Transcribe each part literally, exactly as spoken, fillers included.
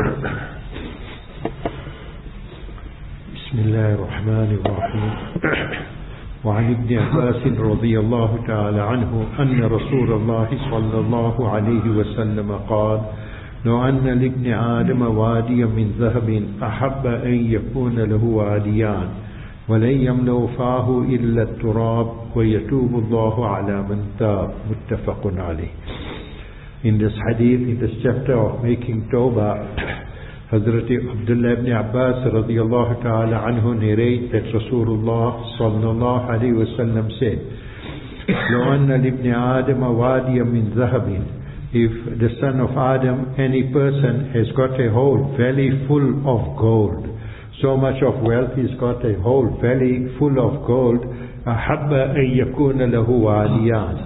بسم الله الرحمن الرحيم. وعن ابن عباس رضي الله تعالى عنه أن رسول الله صلى الله عليه وسلم قال: لو أن لابن آدم واديا من ذهب أحب أن يكون له واديان ولن يملأ فاه إلا التراب ويتوب الله على من تاب. متفق عليه. In this hadith, in this chapter of making tawbah, Hazrat Abdullah ibn Abbas radiyallahu ta'ala anhu narrate that Rasulullah sallallahu alayhi wa sallam said, لو أن لابن آدم واديا من ذهب, if the son of Adam, any person has got a whole valley full of gold, so much of wealth, he's got a whole valley full of gold, أحب أن يكون له واديان,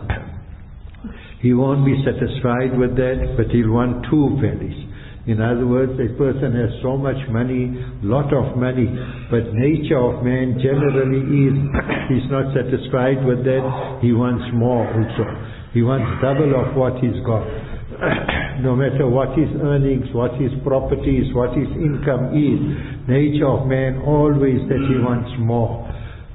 he won't be satisfied with that, but he'll want two valleys. In other words, a person has so much money, lot of money, but nature of man generally is, he's not satisfied with that, he wants more also. He wants double of what he's got. No matter what his earnings, what his properties, what his income is, nature of man always that he wants more.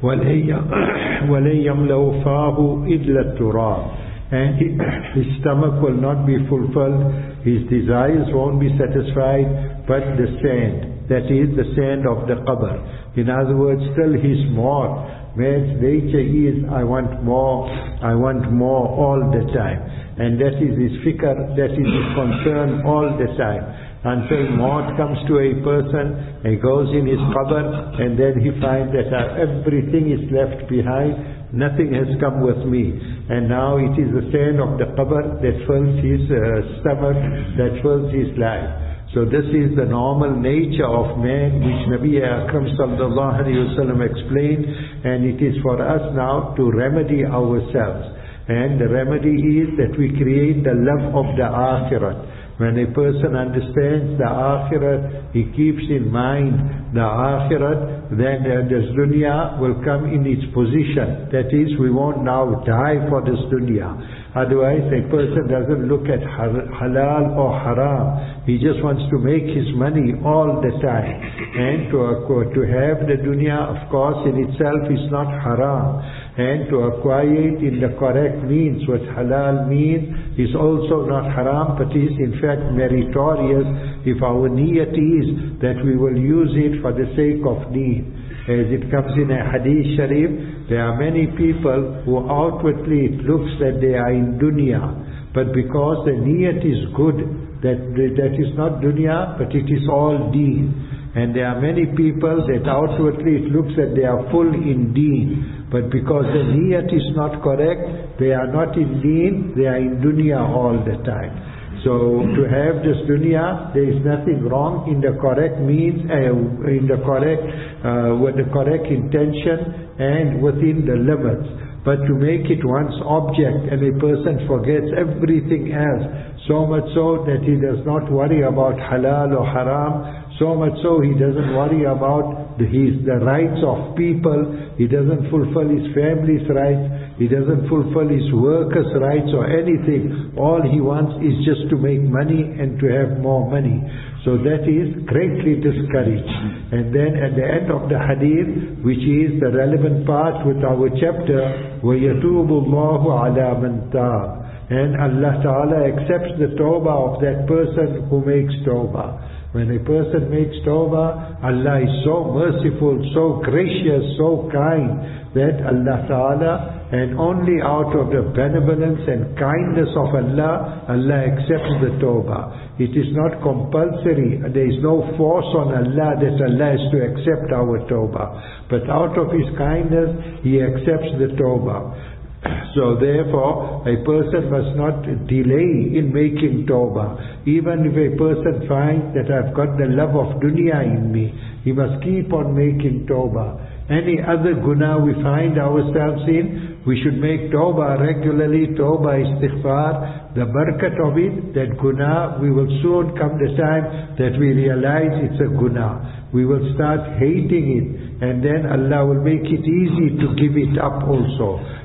وَلَن يَمْلَأُ فَاهُ إِلَّا التُّرَابِ, and his stomach will not be fulfilled, his desires won't be satisfied, but the sand, that is the sand of the qabr. In other words, still he's more. Man's nature is, I want more, I want more all the time. And that is his fikr, that is his concern all the time. Until maut comes to a person, he goes in his qabr, and then he finds that everything is left behind, nothing has come with me. And now it is the sand of the qabr that fills his uh, stomach, that fills his life. So this is the normal nature of man, which Nabi Akram sallallahu alayhi wa sallam explained, and it is for us now to remedy ourselves. And the remedy is that we create the love of the akhirat. When a person understands the akhirat, he keeps in mind the akhirat, then uh, this dunya will come in its position. That is, we won't now die for this dunya. Otherwise, a person doesn't look at halal or haram. He just wants to make his money all the time. And to, uh, to have the dunya, of course, in itself is not haram. And to acquire it in the correct means, what halal means, is also not haram, but is in fact meritorious if our niyat is that we will use it for the sake of need. As it comes in a hadith sharif, there are many people who outwardly it looks that they are in dunya, but because the niyat is good, that, that is not dunya, but it is all deen. And there are many people that outwardly it looks that they are full in deen, but because the niyat is not correct, they are not in deen, they are in dunya all the time. So to have this dunya, there is nothing wrong in the correct means, uh, in the correct, uh, with the correct intention and within the limits. But to make it one's object and a person forgets everything else, so much so that he does not worry about halal or haram, so much so he doesn't worry about the, his, the rights of people, he doesn't fulfill his family's rights, he doesn't fulfill his workers' rights or anything. All he wants is just to make money and to have more money. So that is greatly discouraged. And then at the end of the hadith, which is the relevant part with our chapter, وَيَتُوبُ اللَّهُ عَلَى مَنْ تَابَ, and Allah Ta'ala accepts the tawbah of that person who makes tawbah. When a person makes tawbah, Allah is so merciful, so gracious, so kind, that Allah Ta'ala, and only out of the benevolence and kindness of Allah, Allah accepts the tawbah. It is not compulsory, there is no force on Allah that Allah has to accept our tawbah. But out of His kindness, He accepts the tawbah. So therefore, a person must not delay in making tawbah. Even if a person finds that I've got the love of dunya in me, he must keep on making tawbah. Any other guna we find ourselves in, we should make tawbah regularly, tawbah istighfar. The barakat of it, that guna, we will soon come the time that we realize it's a guna. We will start hating it, and then Allah will make it easy to give it up also.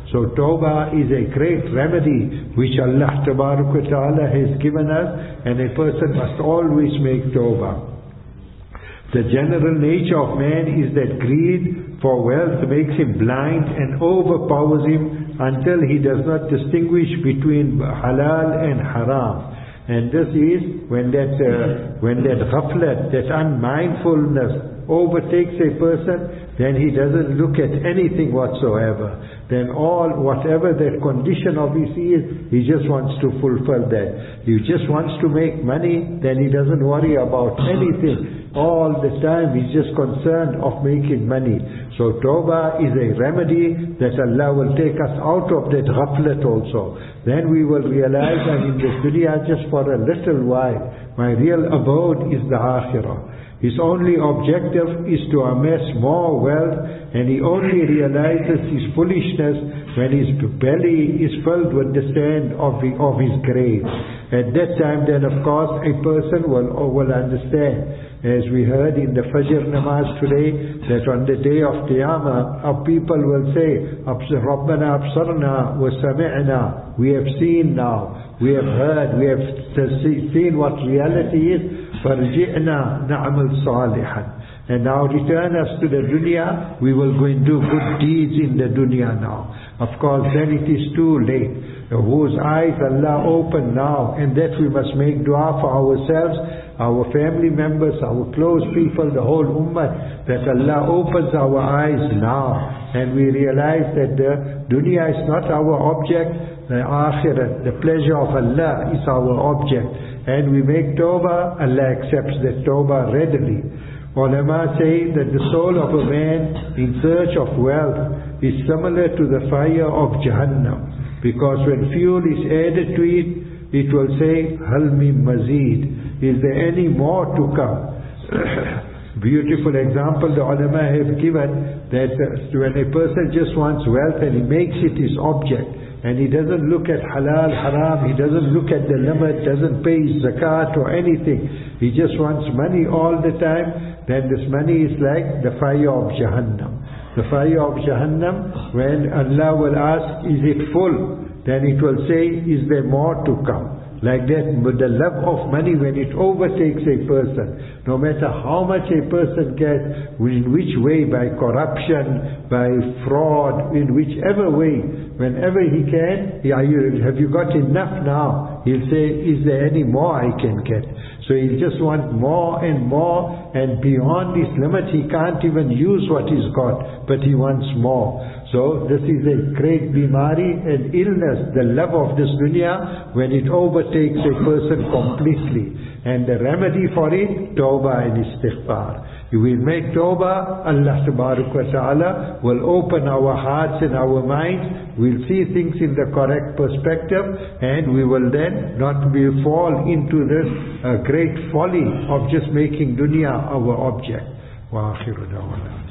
So Tawbah is a great remedy which Allah Ta'ala has given us, and a person must always make Tawbah. The general nature of man is that greed for wealth makes him blind and overpowers him until he does not distinguish between halal and haram. And this is when that uh, when that ghaflat, that unmindfulness overtakes a person, then he doesn't look at anything whatsoever. Then all, whatever that condition of his is, he just wants to fulfill that. He just wants to make money, then he doesn't worry about anything. All the time he's just concerned of making money. So Tawbah is a remedy that Allah will take us out of that ghaflat also. Then we will realize that in this dunya, just for a little while, my real abode is the akhirah. His only objective is to amass more wealth, and he only realizes his foolishness when his belly is filled with the sand of, the, of his grave. At that time, then of course, a person will, will understand. As we heard in the Fajr namaz today, that on the day of Qiyamah, our people will say, Rabbana absarna wa sami'na. We have seen now, we have heard, we have seen what reality is. Farji'na na'amal salihan. And now return us to the dunya, we will go and do good deeds in the dunya now. Of course, then it is too late. Whose eyes Allah open now, and that we must make dua for ourselves, our family members, our close people, the whole ummah, that Allah opens our eyes now, and we realize that the dunya is not our object, the akhirat, the pleasure of Allah is our object. And we make tawbah, Allah accepts that tawbah readily. Ulama say that the soul of a man in search of wealth is similar to the fire of Jahannam. Because when fuel is added to it, it will say, Hal min mazid. Is there any more to come? Beautiful example the ulama have given, that when a person just wants wealth and he makes it his object, and he doesn't look at halal, haram, he doesn't look at the limit, doesn't pay his zakat or anything, he just wants money all the time, then this money is like the fire of Jahannam. The fire of Jahannam, when Allah will ask, is it full? Then it will say, is there more to come? Like that, with the love of money, when it overtakes a person, no matter how much a person gets, in which way, by corruption, by fraud, in whichever way, whenever he can, have you got enough now? He'll say, is there any more I can get? So he'll just want more and more, and beyond this limit he can't even use what he's got, but he wants more. So this is a great bimari and illness, the love of this dunya, when it overtakes a person completely. And the remedy for it, tawbah and istighfar. If we make tawbah, Allah Ta'ala will open our hearts and our minds. We'll see things in the correct perspective, and we will then not be fall into this uh, great folly of just making dunya our object. Wa akhiru da'wana.